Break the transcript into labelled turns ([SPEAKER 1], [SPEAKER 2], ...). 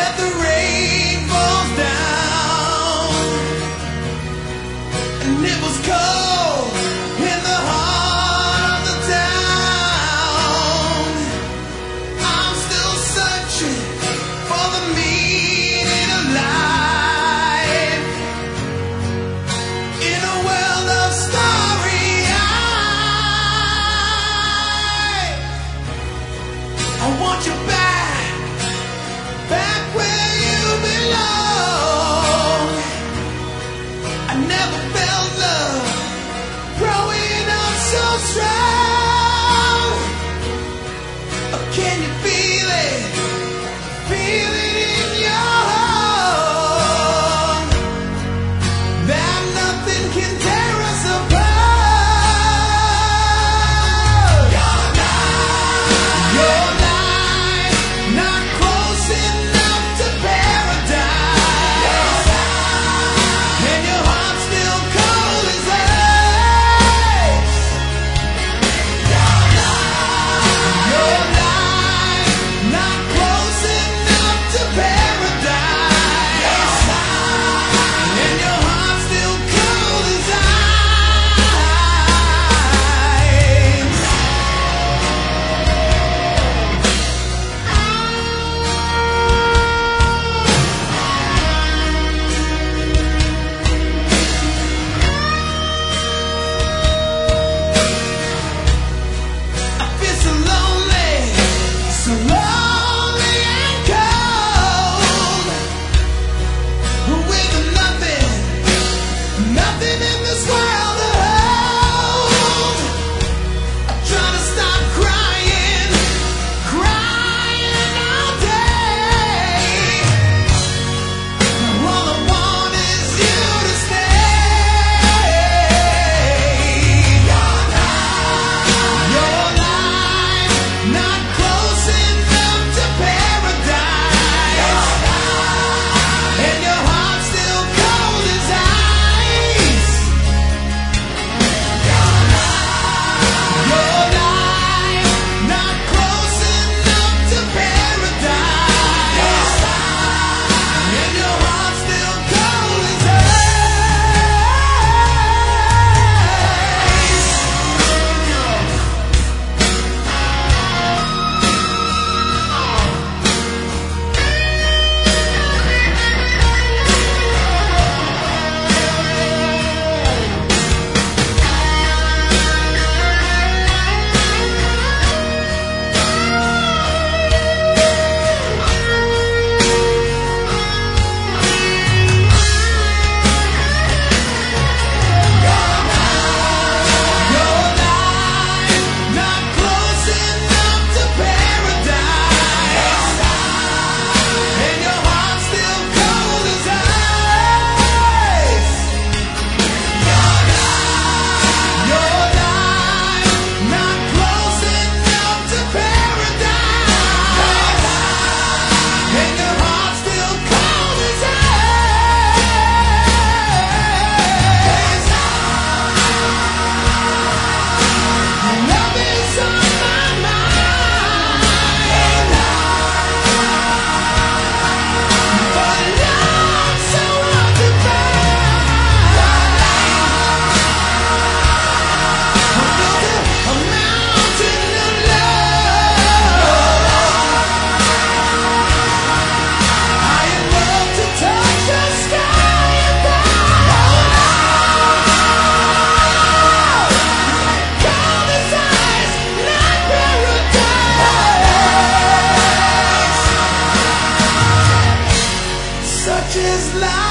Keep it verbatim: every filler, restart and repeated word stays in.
[SPEAKER 1] that the rain falls down, and it was cold in the heart of the town. I'm still searching for the meaning of life in a world of starry eyes. I want you back, back where you belong. I never felt love growing up so strong. Oh, can you feel it? Feel it in your heart that nothing can tear us apart. Your life, your life, not close enough to paradise, and your heart still cold as ice. Your life, your life, not close enough to paradise, and your heart still cold as ice. I feel so lonely, so lonely and cold, with nothing, nothing in this world to hold. I try to stop crying, crying all day. All I want is you to stay. Your life, your life, not close enough to paradise, and your heart still cold as ice. Your life, not close enough to paradise, and your heart still cold as ice. Your life, not close enough to paradise, and your heart still cold as ice. Your life, your life, not close enough to paradise, and your heart still cold as ice. Love is on my mind, but love's so hard to find. I built a mountain of love. I am love to touch the sky above. Cold as ice, not paradise. Such is life.